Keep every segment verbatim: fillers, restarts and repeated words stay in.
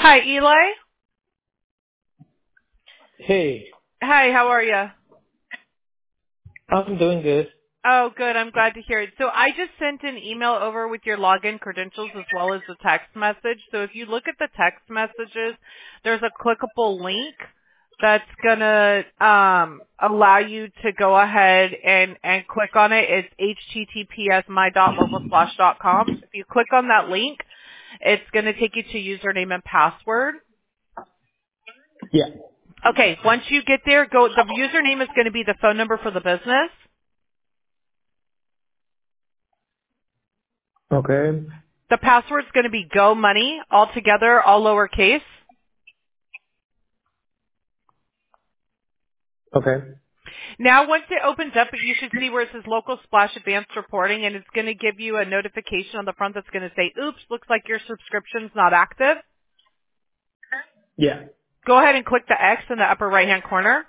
Hi, Eli. Hey, Hi, how are you? I'm doing good. Oh, good. I'm glad to hear it. So I just sent an email over with your login credentials as well as the text message. So if you look at the text messages, there's a clickable link that's going to um, allow you to go ahead and, and click on it. It's H T T P S my dot mobile splash dot com. If you click on that link, it's going to take you to username and password. Yeah. Okay, once you get there, go. The username is going to be the phone number for the business. Okay. The password's going to be Go Money, all together, all lowercase. Okay. Now, once it opens up, you should see where it says Local Splash Advanced Reporting, and it's going to give you a notification on the front that's going to say, oops, looks like your subscription's not active. Yeah. Go ahead and click the X in the upper right-hand corner.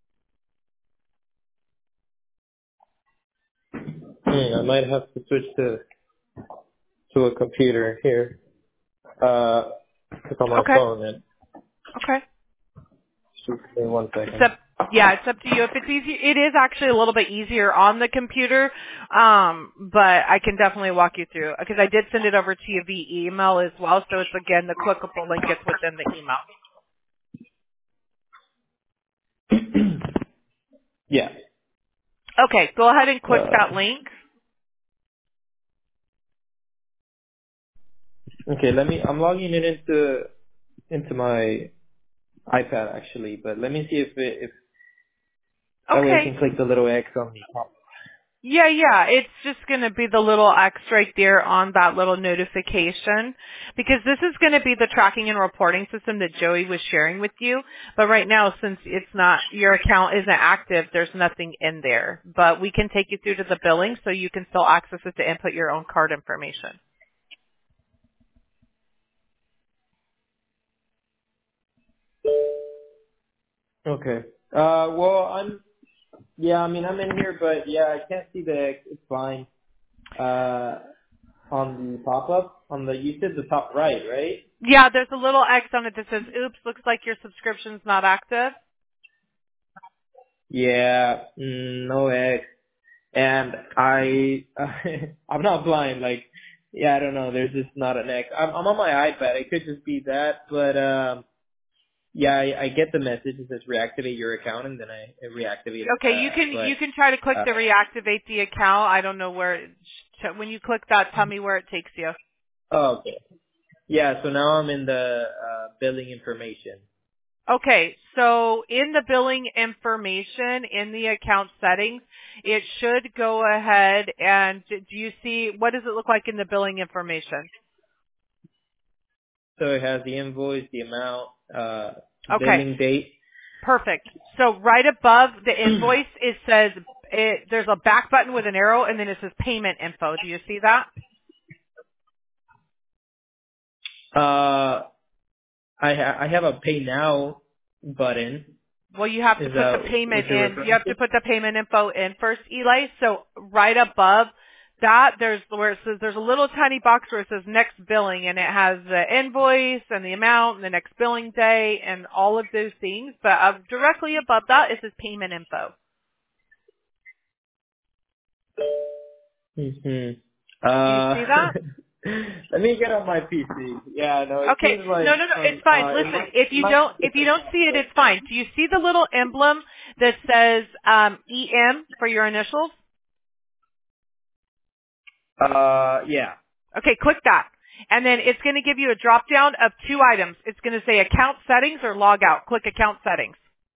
Hmm, I might have to switch to to a computer here. Uh, it's on my Okay. phone. And Okay. just give me one It's second. up, yeah, it's up to you. If it's easy, it is actually a little bit easier on the computer, um, but I can definitely walk you through because I did send it over to you via email as well. So it's again the clickable link is within the email. Yeah. Okay, go ahead and click Uh, that link. okay. Let me. I'm logging it into into my iPad actually, but let me see if it, if that way I Okay. can click the little X on the top. Yeah, yeah, it's just going to be the little X right there on that little notification because this is going to be the tracking and reporting system that Joey was sharing with you. But right now, since it's not, your account isn't active, there's nothing in there. But we can take you through to the billing so you can still access it to input your own card information. Okay. Uh, well, I'm. Yeah, I mean, I'm in here, but yeah, I can't see the X. It's fine. Uh, on the pop-up, on the, you said the top right, right? Yeah, there's a little X on it that says, oops, looks like your subscription's not active. Yeah, mm, no X. And I, I'm not blind. Like, yeah, I don't know. There's just not an X. I'm, I'm on my iPad. It could just be that, but um, yeah, I, I get the message. It says reactivate your account, and then I, I reactivate it. Okay, you Uh, can you but can try to click uh, to reactivate the account. I don't know where. It, when you click that, tell me where it takes you. oh, okay. Yeah, so now I'm in the uh, billing information. Okay, so in the billing information in the account settings, it should go ahead and do you see what does it look like in the billing information? So it has the invoice, the amount, uh, Okay, billing date. perfect. So right above the invoice, it says it, there's a back button with an arrow, and then it says payment info. Do you see that? uh, I ha- I have a pay now button. Well, you have to Is put the that what payment you're in. You referring have to? to put the payment info in first, Eli. So right above that, there's where it says there's a little tiny box where it says next billing, and it has the invoice and the amount and the next billing day and all of those things. But uh, directly above that, it says payment info. hmm Do you Uh, see that? let me get on my P C. Yeah, no, it Okay. seems No, like no, no. It's um fine. uh it Listen, might if it you might don't, be if you different don't now, see it, but it's fine. Do you see the little emblem that says um, E M for your initials? uh yeah. Okay, click that. And then it's going to give you a drop down of two items. It's going to say account settings or log out. Click account settings.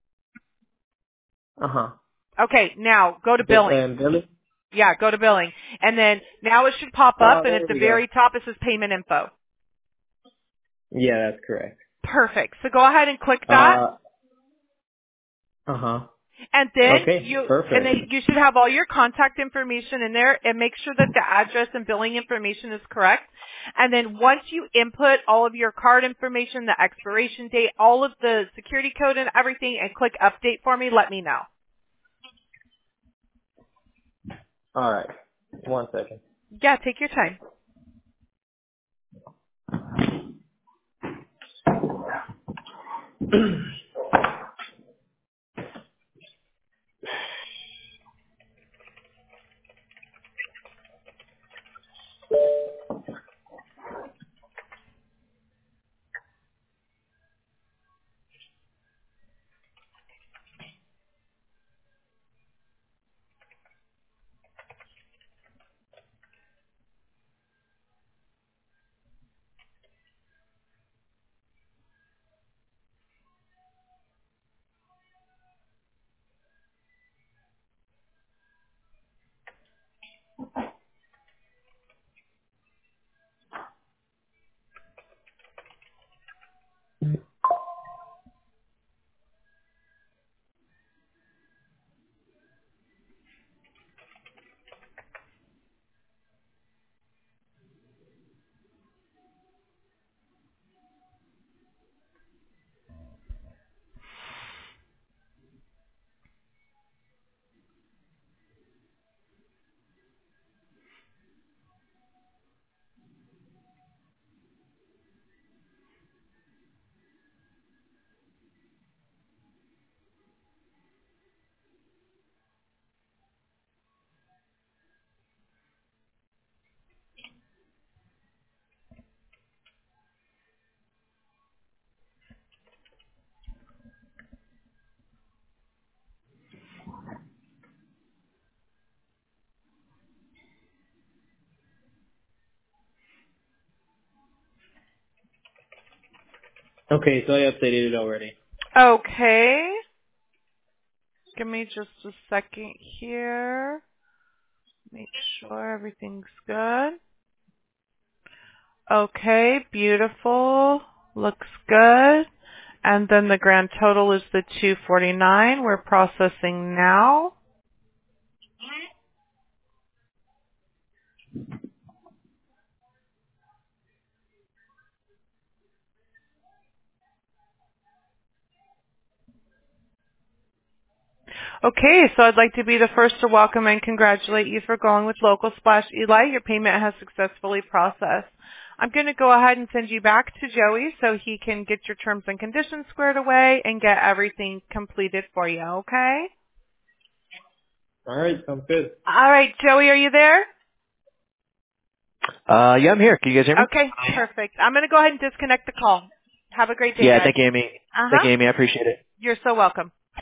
Uh huh. Okay, now go to billing. And billing. Yeah, go to billing. And then now it should pop up Oh, and at there the we go. very top it says payment info. Yeah, that's correct. Perfect. So go ahead and click that. Uh uh huh. And then Okay, you and perfect. then you should have all your contact information in there and make sure that the address and billing information is correct. And then once you input all of your card information, the expiration date, all of the security code and everything and click update for me, let me know. All right. One second. Yeah, take your time. Okay, so I updated it already. Okay. Give me just a second here. Make sure everything's good. Okay, beautiful. Looks good. And then the grand total is the two forty-nine. We're processing now. Okay, so I'd like to be the first to welcome and congratulate you for going with Local Splash Eli. Your payment has successfully processed. I'm going to go ahead and send you back to Joey so he can get your terms and conditions squared away and get everything completed for you, okay? All right, sounds good. All right, Joey, are you there? Uh, yeah, I'm here. Can you guys hear me? Okay, perfect. I'm going to go ahead and disconnect the call. Have a great day, Yeah, guys. thank you, Amy. Uh-huh. Thank you, Amy. I appreciate it. You're so welcome.